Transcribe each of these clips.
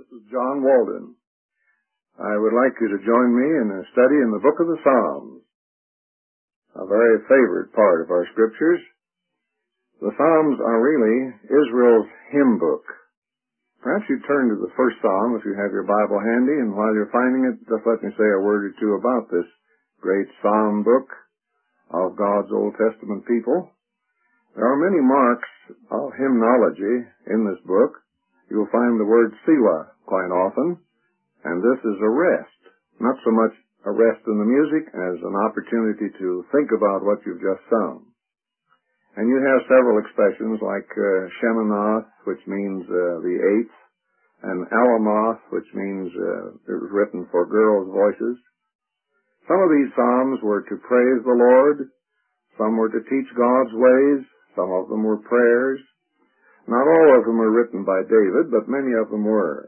This is John Walden. I would like you to join me in a study in the book of the Psalms, a very favorite part of our scriptures. The Psalms are really Israel's hymn book. Perhaps you turn to the first Psalm if you have your Bible handy, and while you're finding it, just let me say a word or two about this great Psalm book of God's Old Testament people. There are many marks of hymnology in this book. You'll find the word Selah quite often, and this is a rest, not so much a rest in the music as an opportunity to think about what you've just sung. And you have several expressions like Sheminath, which means the eighth, and Alamoth, which means it was written for girls' voices. Some of these psalms were to praise the Lord, some were to teach God's ways, some of them were prayers. Not all of them were written by David, but many of them were.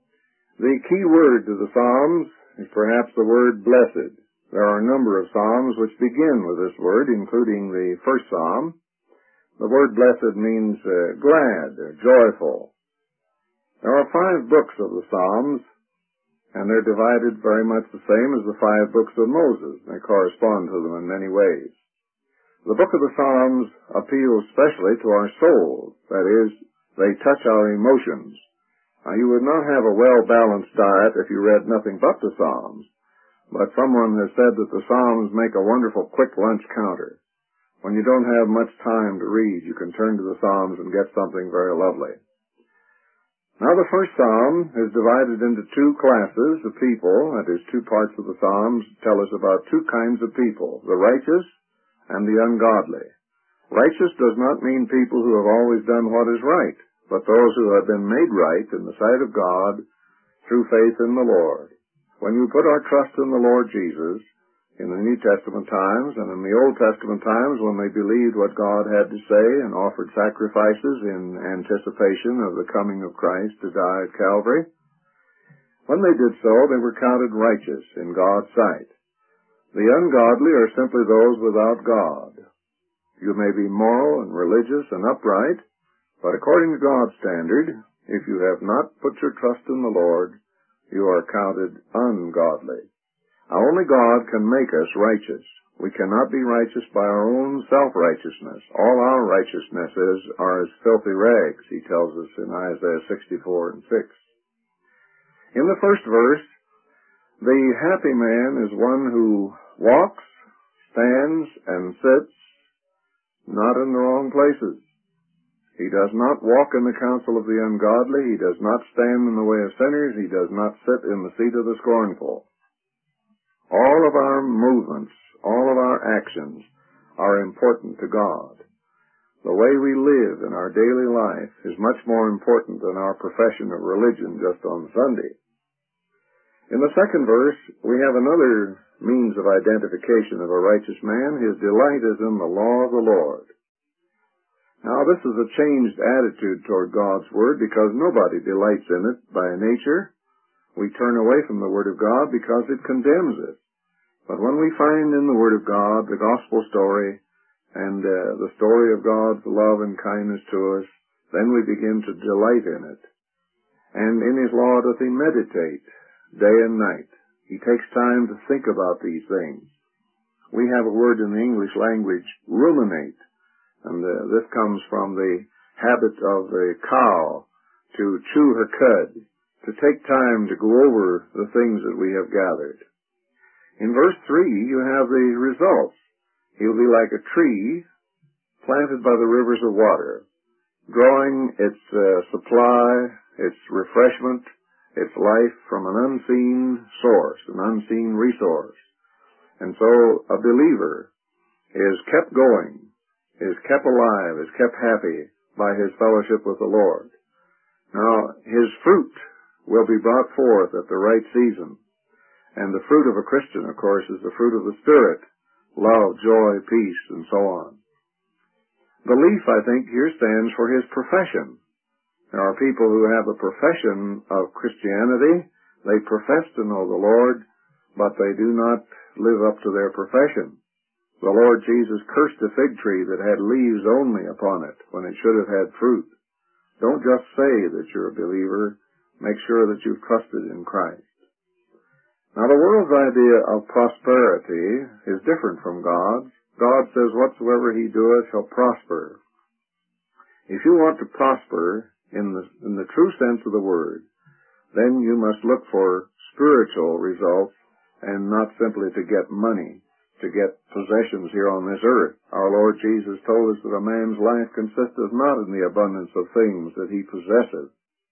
The key word to the Psalms is perhaps the word blessed. There are a number of Psalms which begin with this word, including the first Psalm. The word blessed means glad or joyful. There are 5 books of the Psalms, and they're divided very much the same as the 5 books of Moses. They correspond to them in many ways. The book of the Psalms appeals especially to our souls. That is, they touch our emotions. Now, you would not have a well-balanced diet if you read nothing but the Psalms, but someone has said that the Psalms make a wonderful quick lunch counter. When you don't have much time to read, you can turn to the Psalms and get something very lovely. Now, the first Psalm is divided into 2 classes of people. That is, 2 parts of the Psalms tell us about 2 kinds of people, the righteous and the ungodly. Righteous does not mean people who have always done what is right, but those who have been made right in the sight of God through faith in the Lord. When we put our trust in the Lord Jesus, in the New Testament times and in the Old Testament times when they believed what God had to say and offered sacrifices in anticipation of the coming of Christ to die at Calvary, when they did so, they were counted righteous in God's sight. The ungodly are simply those without God. You may be moral and religious and upright, but according to God's standard, if you have not put your trust in the Lord, you are counted ungodly. Now, only God can make us righteous. We cannot be righteous by our own self-righteousness. All our righteousnesses are as filthy rags, he tells us in Isaiah 64:6. In the first verse, the happy man is one who walks, stands, and sits not in the wrong places. He does not walk in the counsel of the ungodly. He does not stand in the way of sinners. He does not sit in the seat of the scornful. All of our movements, all of our actions are important to God. The way we live in our daily life is much more important than our profession of religion just on Sunday. In the second verse, we have another means of identification of a righteous man. His delight is in the law of the Lord. Now, this is a changed attitude toward God's Word because nobody delights in it by nature. We turn away from the Word of God because it condemns us. But when we find in the Word of God the gospel story and the story of God's love and kindness to us, then we begin to delight in it. And in His law doth he meditate day and night. He takes time to think about these things. We have a word in the English language, ruminate, and this comes from the habit of the cow to chew her cud, to take time to go over the things that we have gathered. In verse 3, you have the results. He'll be like a tree planted by the rivers of water, drawing its supply, its refreshment, its life from an unseen source, an unseen resource. And so a believer is kept going, is kept alive, is kept happy by his fellowship with the Lord. Now, his fruit will be brought forth at the right season. And the fruit of a Christian, of course, is the fruit of the Spirit, love, joy, peace, and so on. The leaf, I think, here stands for his profession. There are people who have a profession of Christianity. They profess to know the Lord, but they do not live up to their profession. The Lord Jesus cursed a fig tree that had leaves only upon it when it should have had fruit. Don't just say that you're a believer. Make sure that you've trusted in Christ. Now, the world's idea of prosperity is different from God's. God says, whatsoever he doeth shall prosper. If you want to prosper in the true sense of the word, then you must look for spiritual results and not simply to get money, to get possessions here on this earth. Our Lord Jesus told us that a man's life consisteth not in the abundance of things that he possesseth.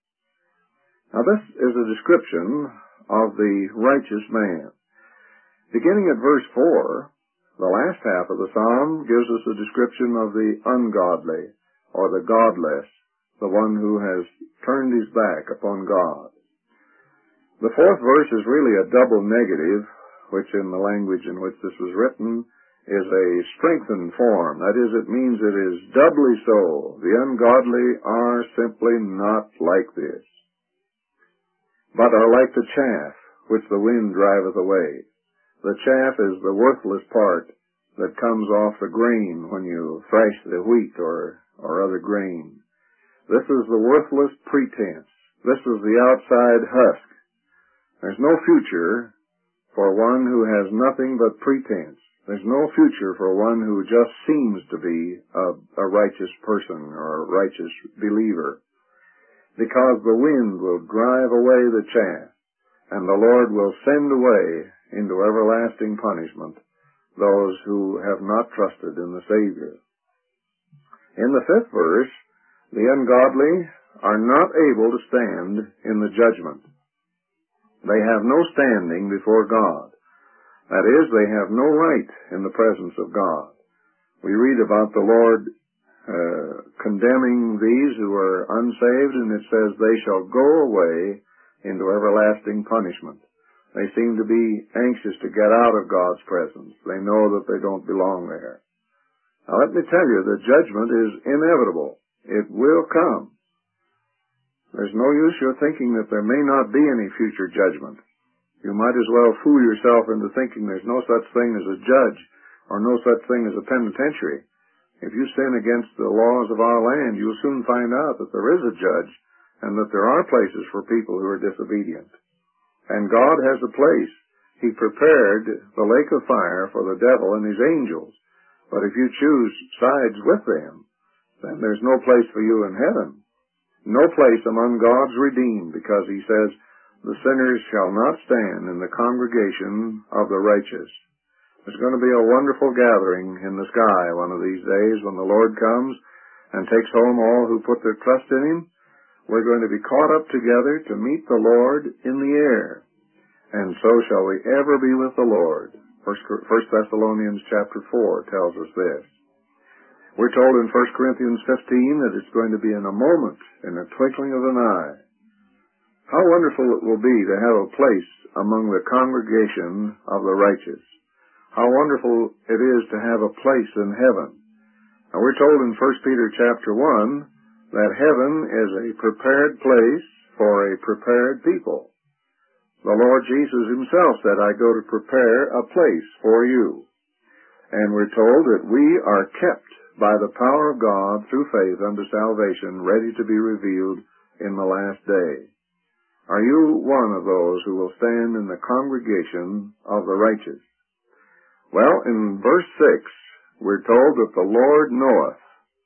Now, this is a description of the righteous man. Beginning at verse 4, the last half of the psalm gives us a description of the ungodly, or the godless, the one who has turned his back upon God. The fourth verse is really a double negative, which in the language in which this was written is a strengthened form. That is, it means it is doubly so. The ungodly are simply not like this, but are like the chaff which the wind driveth away. The chaff is the worthless part that comes off the grain when you thresh the wheat or other grain. This is the worthless pretense. This is the outside husk. There's no future for one who has nothing but pretense. There's no future for one who just seems to be a righteous person or a righteous believer, because the wind will drive away the chaff, and the Lord will send away into everlasting punishment those who have not trusted in the Savior. In the fifth verse, the ungodly are not able to stand in the judgment. They have no standing before God. That is, they have no right in the presence of God. We read about the Lord condemning these who are unsaved, and it says they shall go away into everlasting punishment. They seem to be anxious to get out of God's presence. They know that they don't belong there. Now let me tell you, the judgment is inevitable. It will come. There's no use your thinking that there may not be any future judgment. You might as well fool yourself into thinking there's no such thing as a judge or no such thing as a penitentiary. If you sin against the laws of our land, you'll soon find out that there is a judge and that there are places for people who are disobedient. And God has a place. He prepared the lake of fire for the devil and his angels. But if you choose sides with them, then there's no place for you in heaven. No place among God's redeemed, because he says, the sinners shall not stand in the congregation of the righteous. There's going to be a wonderful gathering in the sky one of these days when the Lord comes and takes home all who put their trust in him. We're going to be caught up together to meet the Lord in the air. And so shall we ever be with the Lord. 1 Thessalonians chapter 4 tells us this. We're told in 1 Corinthians 15 that it's going to be in a moment, in a twinkling of an eye. How wonderful it will be to have a place among the congregation of the righteous. How wonderful it is to have a place in heaven. Now we're told in 1 Peter chapter 1 that heaven is a prepared place for a prepared people. The Lord Jesus himself said, I go to prepare a place for you. And we're told that we are kept by the power of God through faith unto salvation, ready to be revealed in the last day. Are you one of those who will stand in the congregation of the righteous? Well, in verse 6, we're told that the Lord knoweth.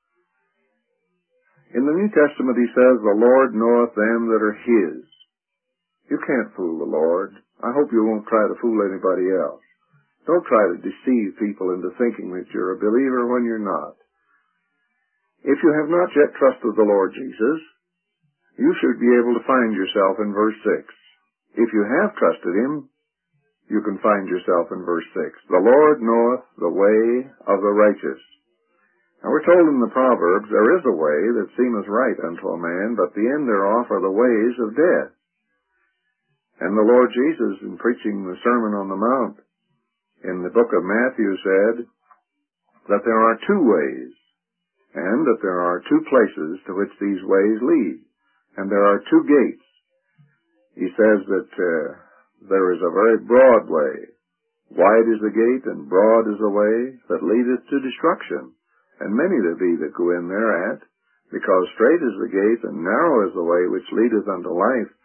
In the New Testament he says, the Lord knoweth them that are his. You can't fool the Lord. I hope you won't try to fool anybody else. Don't try to deceive people into thinking that you're a believer when you're not. If you have not yet trusted the Lord Jesus, you should be able to find yourself in verse 6. If you have trusted him, you can find yourself in verse 6. The Lord knoweth the way of the righteous. Now we're told in the Proverbs, there is a way that seemeth right unto a man, but the end thereof are the ways of death. And the Lord Jesus, in preaching the Sermon on the Mount, in the book of Matthew said that there are two ways, and that there are two places to which these ways lead, and there are two gates. He says that there is a very broad way. Wide is the gate, and broad is the way that leadeth to destruction. And many there be that go in thereat, because strait is the gate, and narrow is the way which leadeth unto life,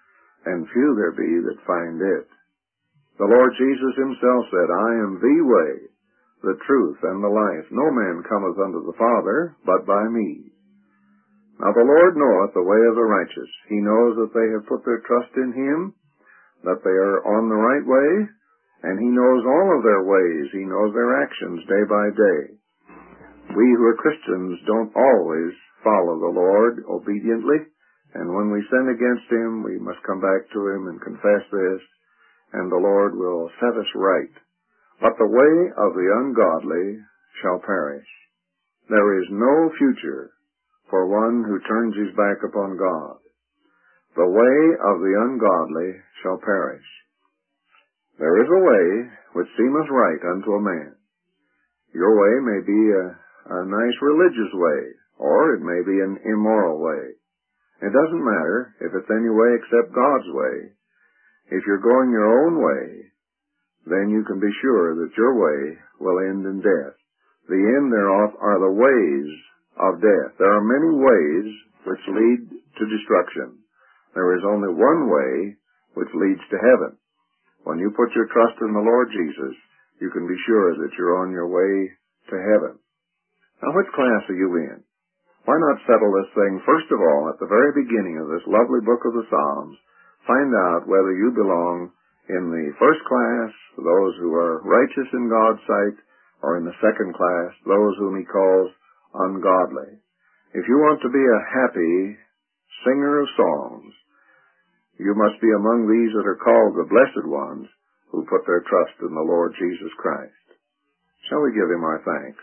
and few there be that find it. The Lord Jesus himself said, I am the way, the truth, and the life. No man cometh unto the Father but by me. Now the Lord knoweth the way of the righteous. He knows that they have put their trust in him, that they are on the right way, and he knows all of their ways. He knows their actions day by day. We who are Christians don't always follow the Lord obediently, and when we sin against him, we must come back to him and confess this, and the Lord will set us right. But the way of the ungodly shall perish. There is no future for one who turns his back upon God. The way of the ungodly shall perish. There is a way which seemeth right unto a man. Your way may be a nice religious way, or it may be an immoral way. It doesn't matter if it's any way except God's way. If you're going your own way, then you can be sure that your way will end in death. The end thereof are the ways of death. There are many ways which lead to destruction. There is only one way which leads to heaven. When you put your trust in the Lord Jesus, you can be sure that you're on your way to heaven. Now, which class are you in? Why not settle this thing, first of all, at the very beginning of this lovely book of the Psalms? Find out whether you belong in the first class, those who are righteous in God's sight, or in the second class, those whom he calls ungodly. If you want to be a happy singer of songs, you must be among these that are called the blessed ones who put their trust in the Lord Jesus Christ. Shall we give him our thanks?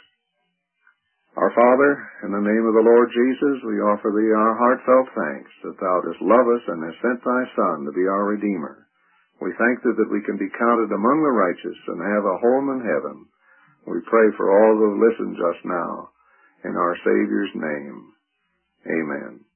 Our Father, in the name of the Lord Jesus, we offer thee our heartfelt thanks that thou dost love us and hast sent thy Son to be our Redeemer. We thank thee that we can be counted among the righteous and have a home in heaven. We pray for all who have listened just now. In our Savior's name, amen.